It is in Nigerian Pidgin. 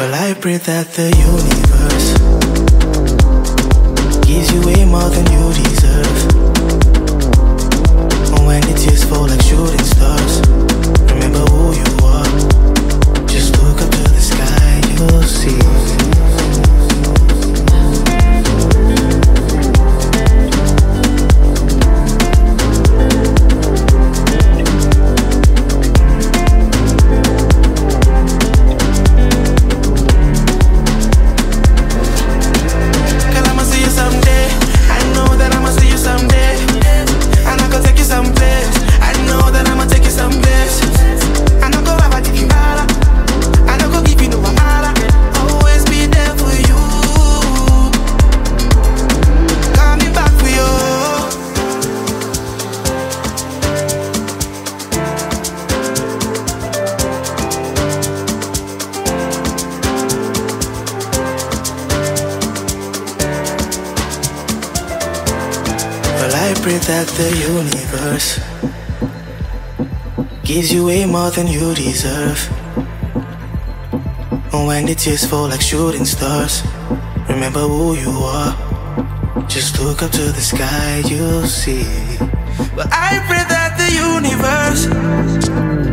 Well, I pray that the universe gives you way more than you deserve. And when the tears fall like shooting stars, remember who you are. Just look up to the sky, you'll see. I pray that the universe gives you way more than you deserve. And when the tears fall like shooting stars, remember who you are. Just look up to the sky, you'll see. But I pray that the universe